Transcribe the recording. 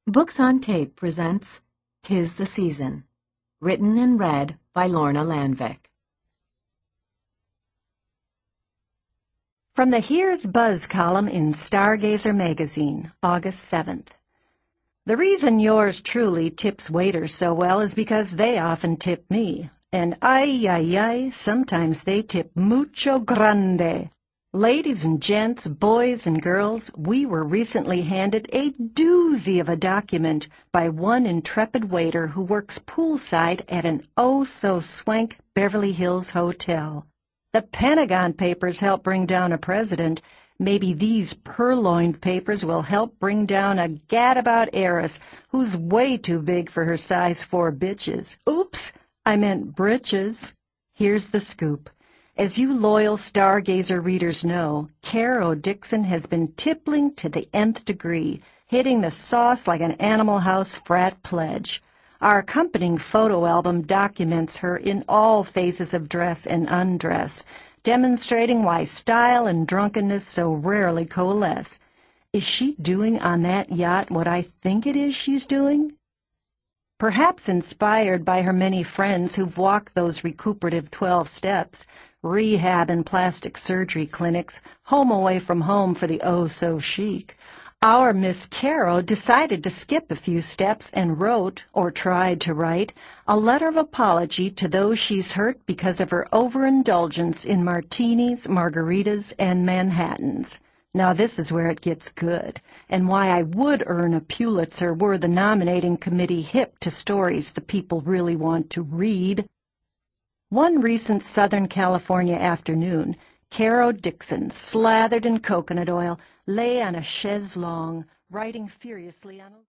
Books on Tape presents 'Tis the Season, written and read by Lorna Landvik. From the Here's Buzz column in Stargazer magazine, August 7th. The reason yours truly tips waiters so well is because they often tip me. And ay, sometimes they tip mucho grande. Ladies and gents, boys and girls, we were recently handed a doozy of a document by one intrepid waiter who works poolside at an oh-so-swank Beverly Hills hotel. The Pentagon Papers helped bring down a president. Maybe these purloined papers will help bring down a gadabout heiress who's way too big for her size 4 bitches. Oops, I meant britches. Here's the scoop. As you loyal Stargazer readers know, Caro Dixon has been tippling to the nth degree, hitting the sauce like an Animal House frat pledge. Our accompanying photo album documents her in all phases of dress and undress, demonstrating why style and drunkenness so rarely coalesce. Is she doing on that yacht what I think it is she's doing? Perhaps inspired by her many friends who've walked those recuperative 12 steps, rehab and plastic surgery clinics, home away from home for the oh-so-chic, our Miss Caro decided to skip a few steps and wrote, or tried to write, a letter of apology to those she's hurt because of her overindulgence in martinis, margaritas, and Manhattans. Now this is where it gets good, and why I would earn a Pulitzer were the nominating committee hip to stories the people really want to read. One recent Southern California afternoon, Caro Dixon, slathered in coconut oil, lay on a chaise longue, writing furiously on a